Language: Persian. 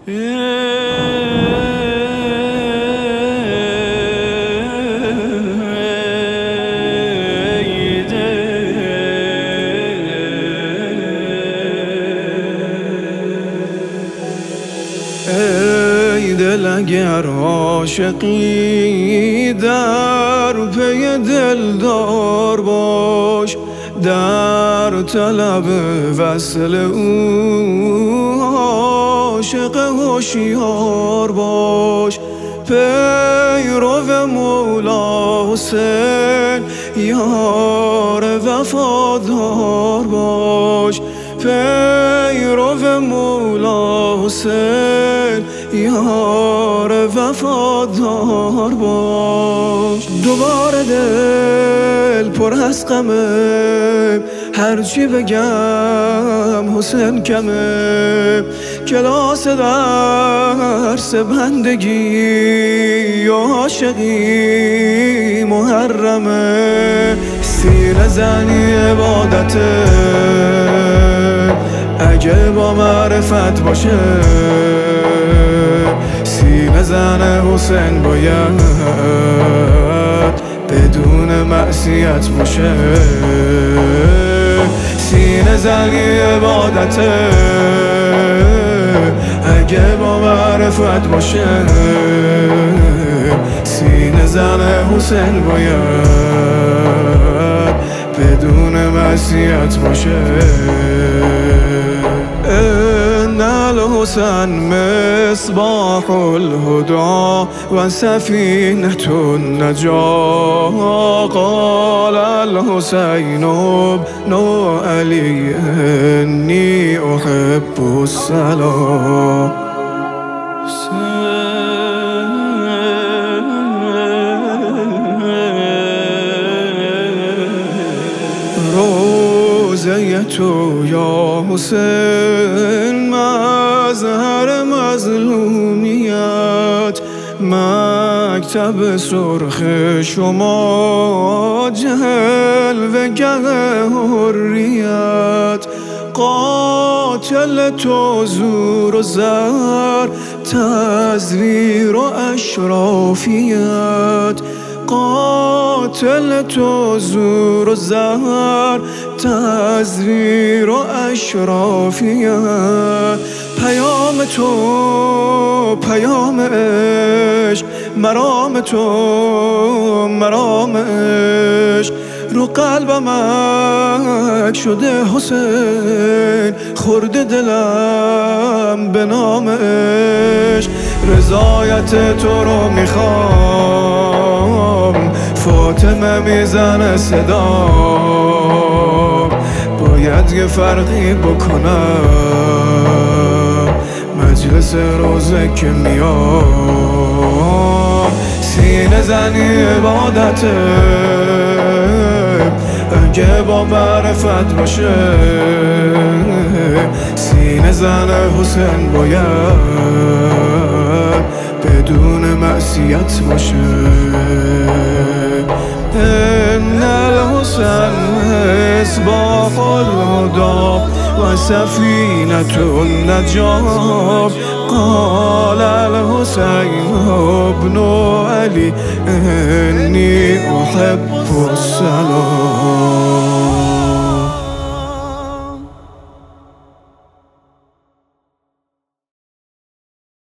ای دل اگر عاشقی در پی دلدار باش، در طلب وصل او عاشق هوشیار باش. پیرو مولا حسین یار وفادار باش، پیرو مولا حسین یار وفادار باش. دوباره دل پر از غمه، هرچی بگم حسین کمه. کلاس درس بندگی و عاشقی محرمه، سینه زنی عبادته اگه با معرفت باشه. سینه زن حسین باید بدون معصیت باشه. سینه زنی عبادته اگه با معرفت باشه. سینه زن حسین باید بدون معصیت باشه. ان الحسن مصباح الهدى و سفینة النجاة. قال الحسین ابن علی انی احب الصلاة. روزه تو یا حسین مظهر مظلومیت، مکتب سرخ شما جلوه‌گر حریت. قاتل تو زور و زر، تزویر و اشرافیت. قاتل تو زور و زهر، تزویر و اشرافیت. پیام تو پیام عشق، مرام تو مرام عشق. رو قلبم شده حسین، خورده دلم به نام عشق. رضایت تو رو میخوام، فاطمه میزنه صدا. باید یه فرقی بکنم، مجلس روزه که میام. سینه زنی عبادته اگه با معرفت باشه. سینه زن حسین باید بدون معصیت باشه. ان الحسن مصباح الهدى و سفینة النجاة. قال الحسین ابن علی انی احب الصلاة.